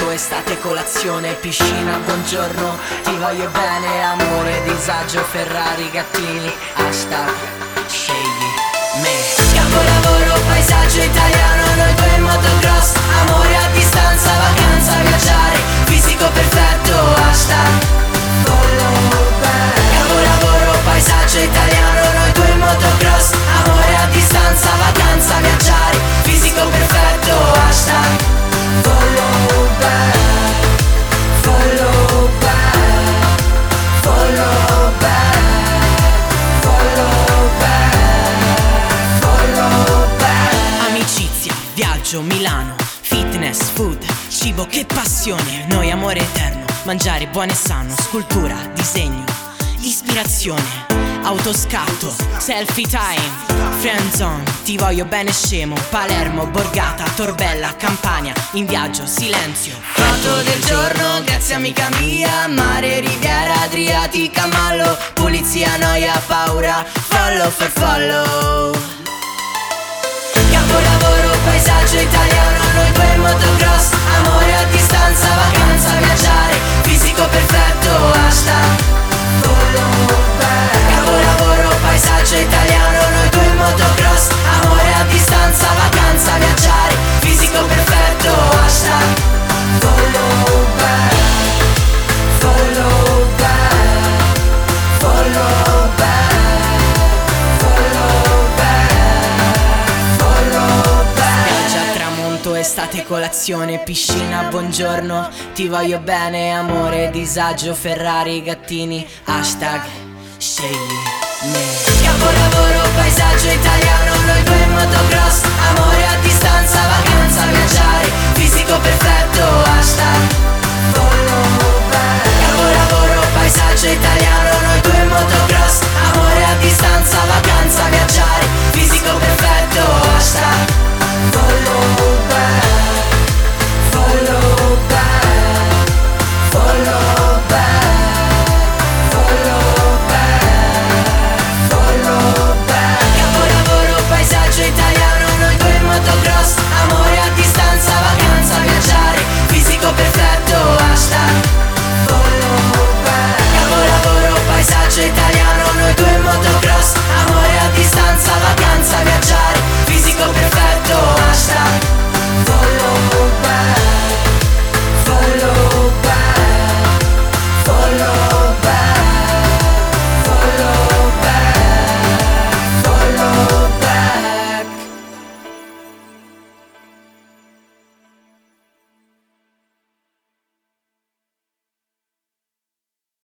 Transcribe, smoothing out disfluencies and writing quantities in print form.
tramonto, estate, colazione, piscina, buongiorno. Ti voglio bene, amore, disagio, Ferrari, gattini. Hashtag scegli me. Capolavoro, paesaggio italiano, noi due in motocross. Amore a distanza, vacanza, viaggiare, fisico perfetto. Hashtag follow back. Capolavoro, paesaggio italiano, noi due in motocross. Amore a distanza, vacanza, viaggiare, fisico perfetto. Hashtag follow back, follow back, follow back, follow back, follow back. Amicizia, viaggio, Milano, fitness, food, cibo, che passione. Noi amore eterno, mangiare buono e sano, scultura, disegno, ispirazione, autoscatto, selfie time, friendzone, ti voglio bene scemo, Palermo, Borgata, Torbella, Campania, in viaggio, silenzio. Foto del giorno, grazie amica mia, mare, riviera, Adriatica, Mallo, pulizia, noia, paura, follow for follow. Capolavoro, paesaggio italiano, noi due in motocross. Amore a distanza, vacanza, viaggiare, fisico perfetto. Hashtag follow back. Capolavoro, paesaggio italiano, noi due in motocross. Amore a distanza, vacanza, viaggiare, fisico perfetto. Hashtag follow back, follow back, follow back, follow back, follow back. Spiaggia, tramonto, estate, colazione, piscina, buongiorno. Ti voglio bene, amore, disagio, Ferrari, gattini. Hashtag scegli me. Capolavoro, paesaggio italiano, noi due in motocross. Amore a distanza,